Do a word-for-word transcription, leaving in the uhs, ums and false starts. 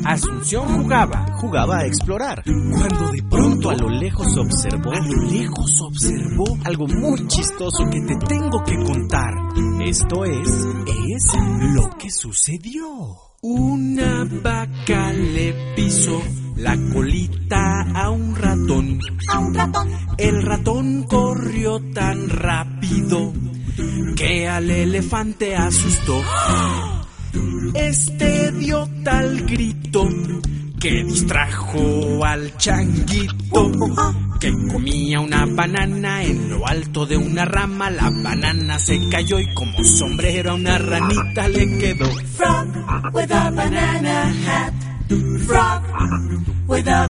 Asunción jugaba, jugaba a explorar, cuando de pronto a lo lejos observó, a lo lejos observó algo muy chistoso que te tengo que contar. Esto es, es lo que sucedió. Una vaca le pisó la colita a un ratón. A un ratón. El ratón corrió tan rápido que al elefante asustó. Este dio tal grito que distrajo al changuito, que comía una banana en lo alto de una rama. La banana se cayó y como sombrero a una ranita le quedó. Frog with a banana hat. Frog with a